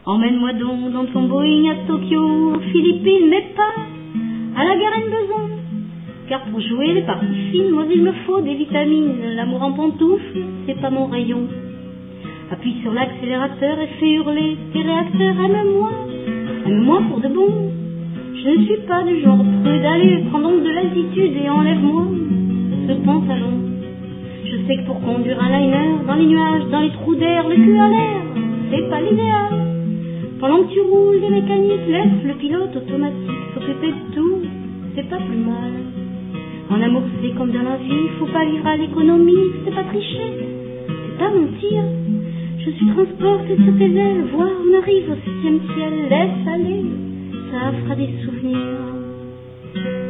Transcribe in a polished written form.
Emmène-moi donc dans ton Boeing à Tokyo, aux Philippines, mais pas à la Garenne-Beson. Car pour jouer les parties fines, moi il me faut des vitamines. L'amour en pantoufle, c'est pas mon rayon. Appuie sur l'accélérateur et fais hurler tes réacteurs. Aime-moi pour de bon. Je ne suis pas du genre prude. Allez, prends donc de l'altitude et enlève-moi ce pantalon. Je sais que pour conduire un liner, dans les nuages, dans les trous d'air, le cul à l'air, c'est pas l'idéal. Pendant que tu roules des mécaniques, laisse le pilote automatique s'occuper de tout, c'est pas plus mal. En amour c'est comme dans la vie, faut pas vivre à l'économie, c'est pas tricher, c'est pas mentir. Je suis transportée sur tes ailes, vois, on arrive au 7e ciel, laisse aller, ça fera des souvenirs.